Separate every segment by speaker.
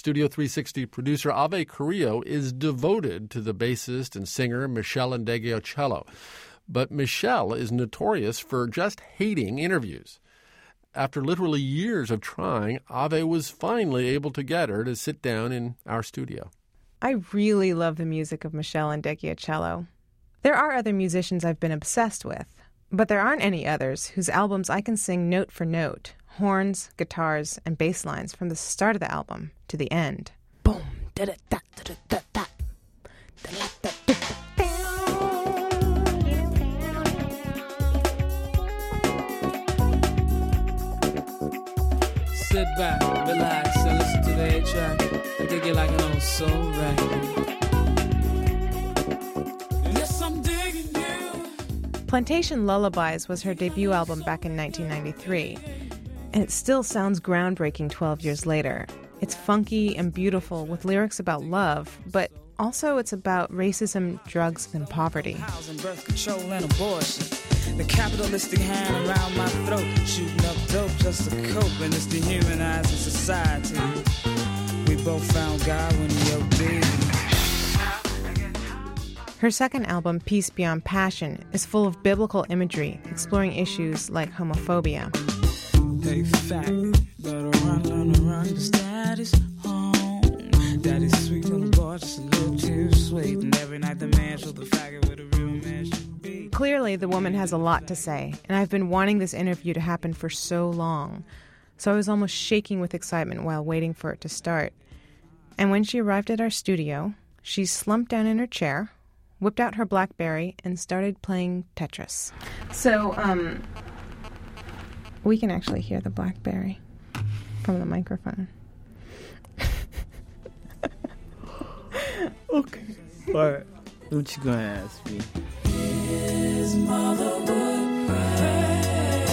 Speaker 1: Studio 360 producer Ave Carrillo is devoted to the bassist and singer Meshell Ndegeocello. But Meshell is notorious for just hating interviews. After literally years of trying, Ave was finally able to get her to sit down in our studio.
Speaker 2: I really love the music of Meshell Ndegeocello. There are other musicians I've been obsessed with, but there aren't any others whose albums I can sing note for note, horns, guitars, and bass lines from the start of the album to the end. Boom, da-da-da-da-da-da.
Speaker 3: Sit back, relax, and listen to the A-track. I dig it like an old soul record. Yes, I'm digging you.
Speaker 2: Plantation Lullabies was her debut album back in 1993, and it still sounds groundbreaking 12 years later. It's funky and beautiful with lyrics about love, but also it's about racism, drugs, and poverty.
Speaker 3: Housing, birth control, and abortion. The capitalistic hand around my throat, shooting up dope just to cope, and it's dehumanizing society. We both found God when he OD'd.
Speaker 2: Her second album, Peace Beyond Passion, is full of biblical imagery, exploring issues like homophobia.
Speaker 3: Hey, fact, better run, cause daddy's home. Daddy's sweet little boy, just a little too sweet. And every night the man showed the faggot with a real man should be.
Speaker 2: Clearly, the woman has a lot to say, and I've been wanting this interview to happen for so long. So I was almost shaking with excitement while waiting for it to start. And when she arrived at our studio, she slumped down in her chair, whipped out her BlackBerry, and started playing Tetris. So, we can actually hear the BlackBerry from the microphone.
Speaker 3: Okay. All right. What you gonna ask me? His mother would pray.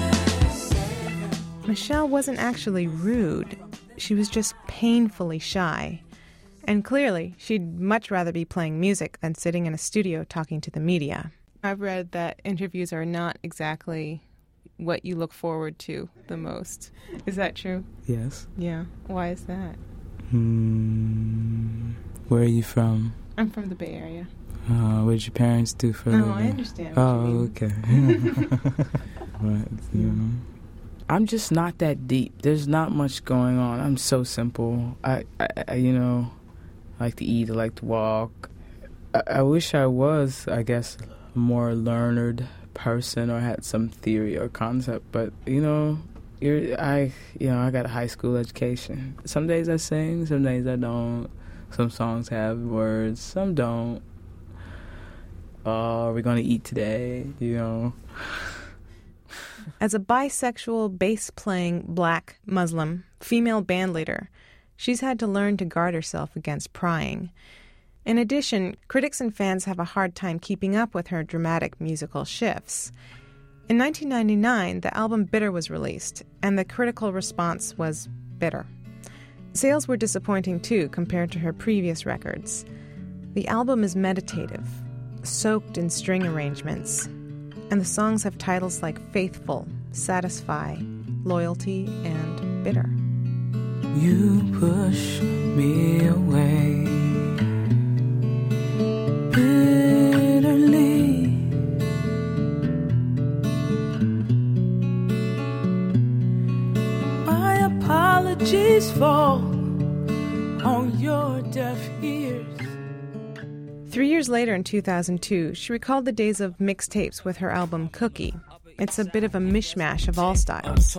Speaker 2: Meshell wasn't actually rude. She was just painfully shy. And clearly, she'd much rather be playing music than sitting in a studio talking to the media. I've read that interviews are not exactly what you look forward to the most. Is that true?
Speaker 3: Yes.
Speaker 2: Yeah. Why is that?
Speaker 3: Where are you from?
Speaker 2: I'm from the Bay Area.
Speaker 3: What did your parents do for a living?
Speaker 2: I understand what you mean.
Speaker 3: Okay. Right. Yeah. I'm just not that deep. There's not much going on. I'm so simple. I like to eat, I like to walk. I wish I was, I guess, a more learned person or had some theory or concept, but I got a high school education. Some days I sing, some days I don't. Some songs have words, some don't. We're gonna eat today,
Speaker 2: As a bisexual, bass-playing, black, Muslim, female bandleader, she's had to learn to guard herself against prying. In addition, critics and fans have a hard time keeping up with her dramatic musical shifts. In 1999, the album Bitter was released, and the critical response was bitter. Sales were disappointing, too, compared to her previous records. The album is meditative, soaked in string arrangements, and the songs have titles like Faithful, Satisfy, Loyalty, and Bitter.
Speaker 3: You push me away bitterly. My apologies fall on your deaf ears.
Speaker 2: 3 years later, in 2002, she recalled the days of mixtapes with her album Cookie. It's a bit of a mishmash of all styles.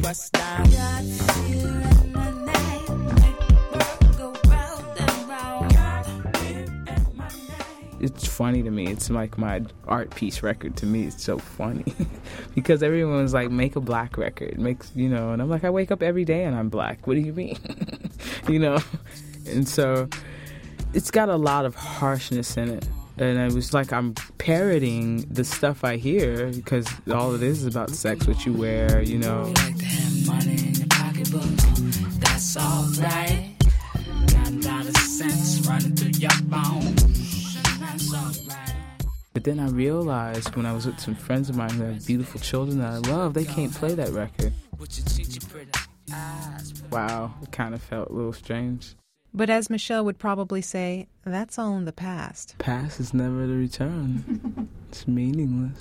Speaker 3: It's funny to me. It's like my art piece record to me. It's so funny because everyone's like, make a black record, and I'm like, I wake up every day and I'm black. What do you mean? And so it's got a lot of harshness in it. And it was like I'm parroting the stuff I hear because all it is about sex, what you wear, You like to have money in your pocketbook. That's all right. Got a lot of sense running through your bones. That's all right. But then I realized when I was with some friends of mine who have beautiful children that I love, they can't play that record. Wow, it kind of felt a little strange.
Speaker 2: But as Michelle would probably say, that's all in the past.
Speaker 3: Past is never to return. It's meaningless.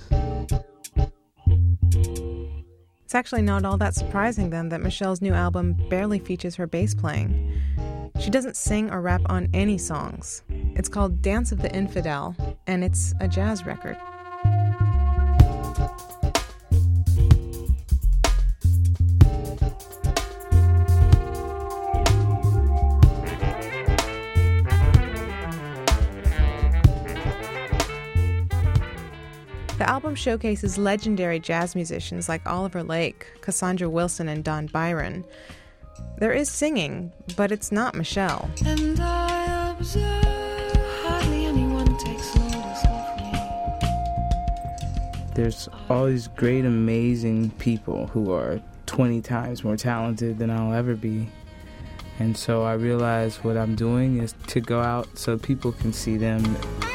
Speaker 2: It's actually not all that surprising, then, that Michelle's new album barely features her bass playing. She doesn't sing or rap on any songs. It's called Dance of the Infidel, and it's a jazz record. The album showcases legendary jazz musicians like Oliver Lake, Cassandra Wilson, and Don Byron. There is singing, but it's not Michelle.
Speaker 4: And I observe hardly anyone takes notice of me.
Speaker 3: There's all these great, amazing people who are 20 times more talented than I'll ever be. And so I realize what I'm doing is to go out so people can see them.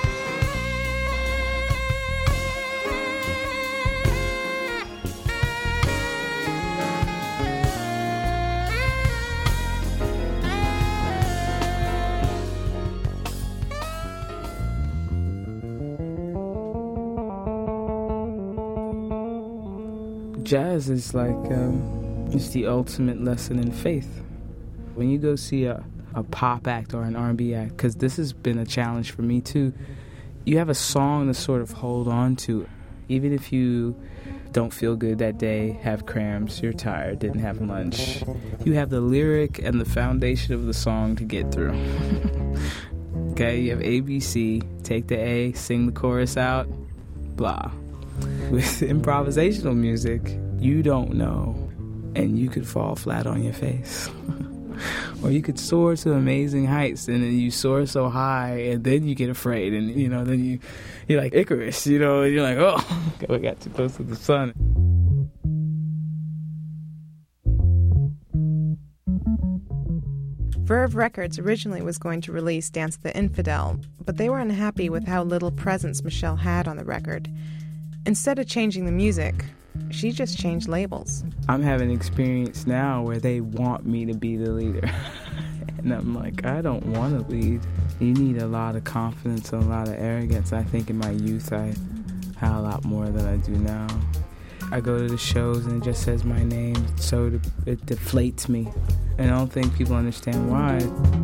Speaker 3: Jazz is like, it's the ultimate lesson in faith. When you go see a pop act or an R&B act, because this has been a challenge for me too, you have a song to sort of hold on to. Even if you don't feel good that day, have cramps, you're tired, didn't have lunch, you have the lyric and the foundation of the song to get through. Okay, you have ABC, take the A, sing the chorus out, blah. With improvisational music, you don't know, and you could fall flat on your face. Or you could soar to amazing heights, and then you soar so high, and then you get afraid, and then you're like Icarus, and you're like, oh, we got too close to the sun.
Speaker 2: Verve Records originally was going to release Dance of the Infidel, but they were unhappy with how little presence Michelle had on the record. Instead of changing the music, she just changed labels.
Speaker 3: I'm having an experience now where they want me to be the leader. And I'm like, I don't want to lead. You need a lot of confidence and a lot of arrogance. I think in my youth I had a lot more than I do now. I go to the shows and it just says my name, so it deflates me. And I don't think people understand why.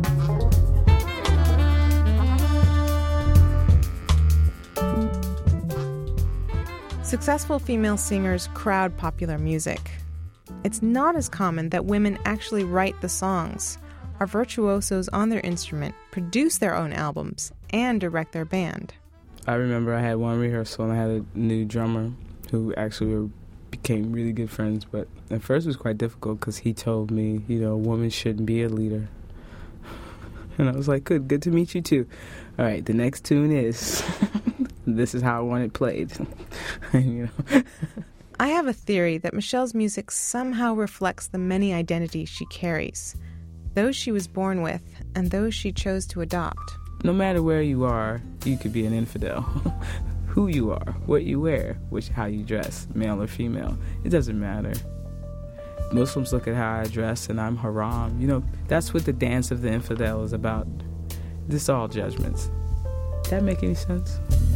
Speaker 2: Successful female singers crowd popular music. It's not as common that women actually write the songs, are virtuosos on their instrument, produce their own albums, and direct their band.
Speaker 3: I remember I had one rehearsal and I had a new drummer who actually became really good friends, but at first it was quite difficult because he told me, a woman shouldn't be a leader. And I was like, good to meet you too. All right, the next tune is... This is how I want it played.
Speaker 2: I have a theory that Michelle's music somehow reflects the many identities she carries, those she was born with and those she chose to adopt.
Speaker 3: No matter where you are, you could be an infidel. Who you are, what you wear, how you dress, male or female, it doesn't matter. Muslims look at how I dress and I'm haram. That's what the Dance of the Infidel is about. This is all judgments. Does that make any sense?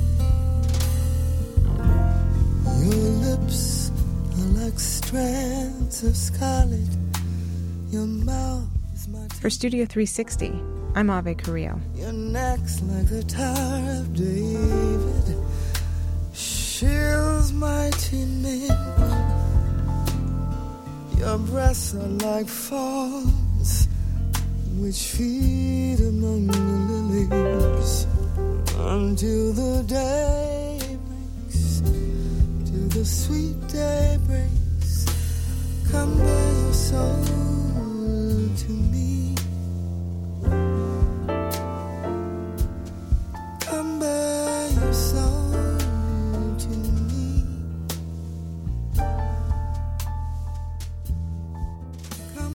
Speaker 4: Your lips are like strands of scarlet. Your mouth is my...
Speaker 2: For Studio 360, I'm Ave Carrillo.
Speaker 4: Your neck's like the Tower of David. Shields mighty men. Your breasts are like fawns which feed among the lilies until the day breaks, till the sweet day breaks. Come bear your soul to me.